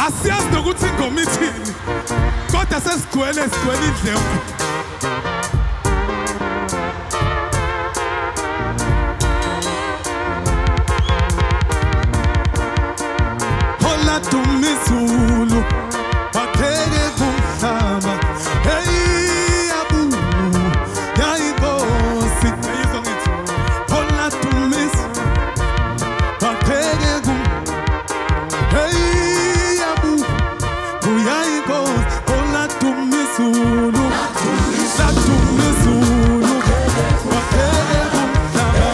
Asiyazi nokuthi ingoma ithini. Kodwa sesigcwele indleko. Hola dumizulu batheke kumhlaba. Hey abu yayinkosi. Ayizwa ngithi hola dumiz batheke kum. Hey abu yayinkosi. Hola dumizulu la dumizulu batheke kumhlaba.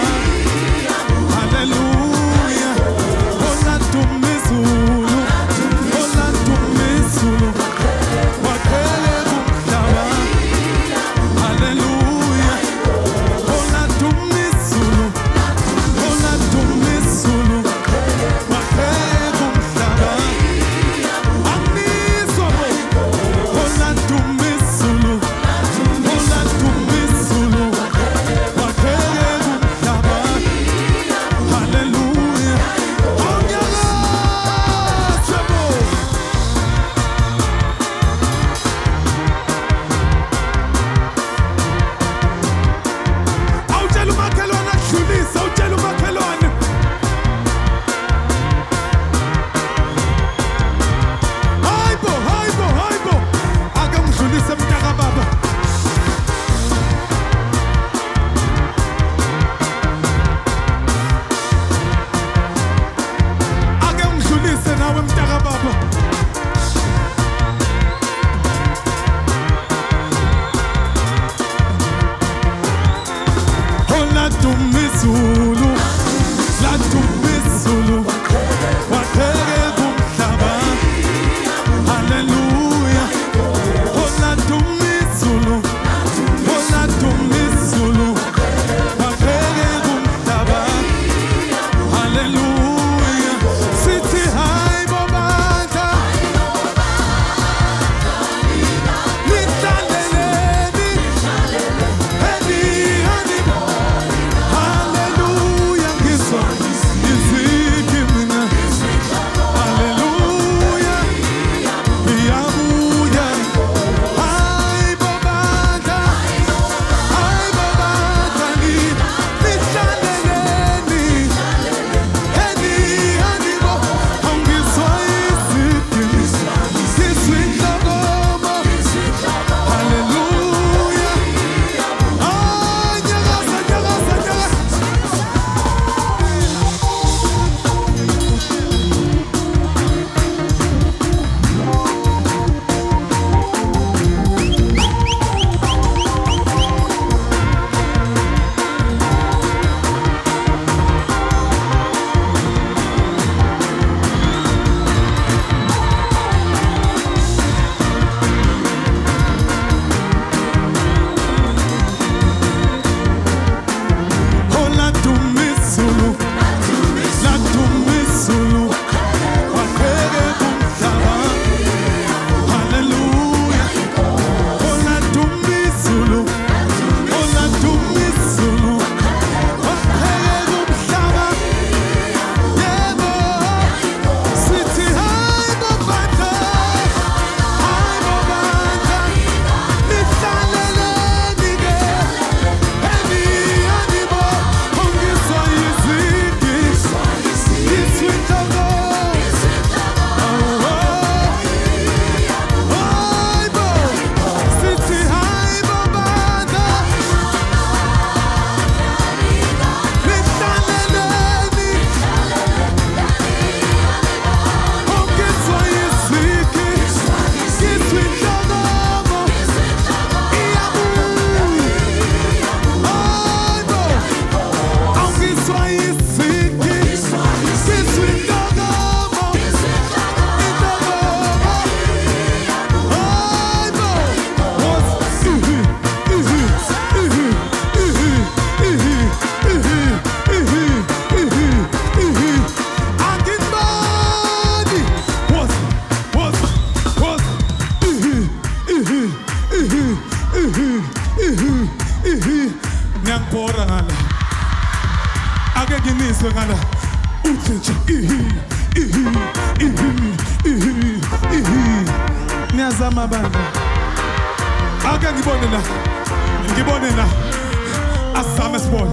Hallelujah. Hola dumizulu hola dumizulu batheke kumhlaba. Hallelujah. Hola dumizulu hola dumizulu batheke kumhlaba. Anizwa bo. Hola dumizulu hola dumizulu batheke kumhlaba. Hallelujah. Onyakathe bo. Awutshela umakhelwane akudlulise, awutshela umakhelwane. Hayibo, hayibo, hayibo. Ake ngidlulise mntaka baba. Ake ngidlulise nawe mntaka baba. Hola dumizulu la dumizulu batheke kumhlaba. Hallelujah. Hola dumizulu hola dumizulu batheke kumhlaba. Hallelujah. Sithi hayibo bandla nihlaleleni enihani. Hallelujah. Ngizwa izigi mina. Hallelujah. Iyabuya. Hayibo bandla nihlaleleni enihani bo. Angizwa izigi ngizwa inhlokomo. Hallelujah. Nyakaza, nyakaza, nyakaza. Hola dumizulu la dumizulu batheke kumhlaba. Hallelujah. Hola dumizulu hola dumizulu batheke kumhlaba. Yebo sithi hayibo bandla nihlaleleni ke enihani bo. Ungizwa izigi ngizwa inhlokomo. Hayibo sithi hayibo bandla nihlaleleni. Ungizwa izigi ngizwa inhlokomo. Iyabuya. Hayibo angizwa izigi ngizwa inhlokomo. Ngiyangibhora ngala. Ake nginizwe ngala. Uthi nje amabandla. Ake ngibone la. Asame sibone.